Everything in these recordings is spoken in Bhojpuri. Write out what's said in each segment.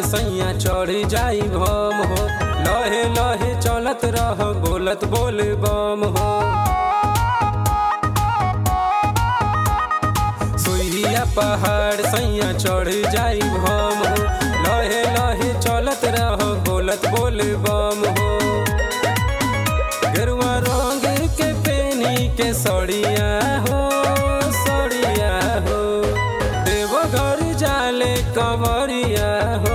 सैया चढ़ जाई भम हो। लहे लहे चलत रह बोलत बोल बम हो। सुइया पहाड़ सैया चढ़ जाई भम हो। लहे लहे चलत रह बोलत बोल बम हो। गेरुआ रंग के पेनी के सड़िया हो सड़िया हो। देवघर जाले कंवरिया हो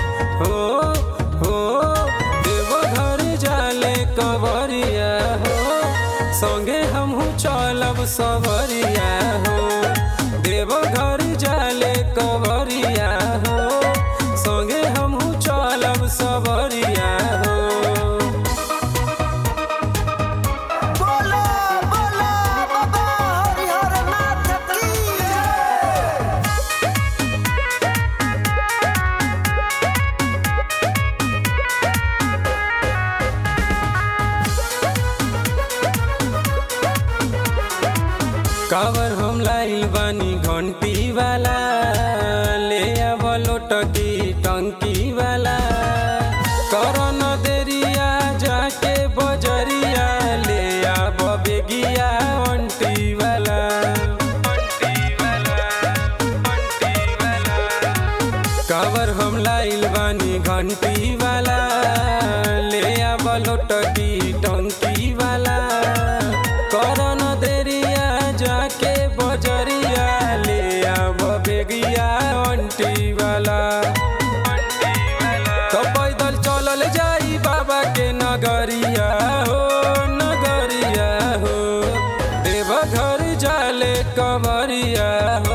देवघर जाले कंवरिया हो। संगे हमहू चलब सवरिया हो। देवघर जाले कंवरिया हो। संगे हमहू चलब सवरिया हो। कावर हम लाइल बानी घंटी वाला। ले आव लोटकी टंकी वाला। करन देरिया जाके बजरिया। ले आव बेगिया अंटी वाला। कावर हम लाइल बानी घंटी वाला। ले आव लोटकी टंकी वाला। करन देरिया जाके बजरिया। ले आव बेगिया अंटी वाला। तो पैदल चलल जाई बाबा के नगरिया हो नगरिया हो। देवघर जाले कंवरिया हो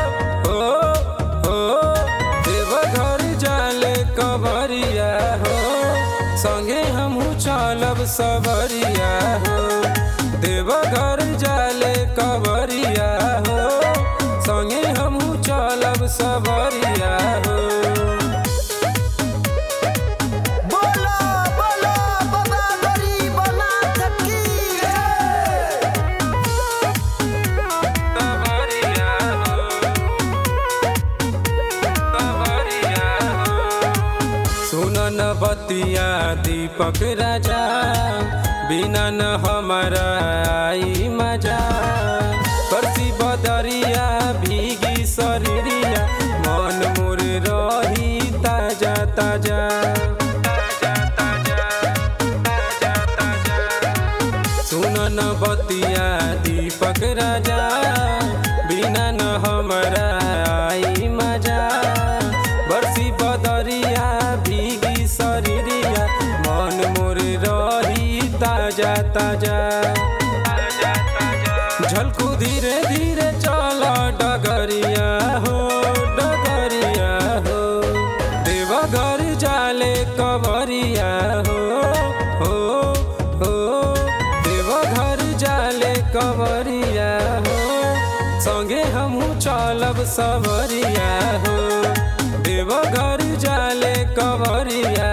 देवघर जाले कंवरिया हो। संगे हमहू चलब सवरिया हो। देवघर जाले कंवरिया हो। संगे हमहू चलब सवरिया हो। सुनन बतिया दीपक राजा। बिना न हमारा आई मजा। परसी बदरिया भीगी शरीरिया। मन मोर रही ताजा ताजा। सुनन बतिया दीपक राजा। बिना न हमारा आई मजा। बरसी बदरिया भीगी शरीरिया। मन मोर रही ताजा ताजा। झलकू धीरे धीरे चल डगरिया हो डगरिया हो। देवघर जाले कंवरिया हो देवघर जाले कंवरिया हो। संगे हमहू चलब सवरिया हो। देवघर जाले कंवरिया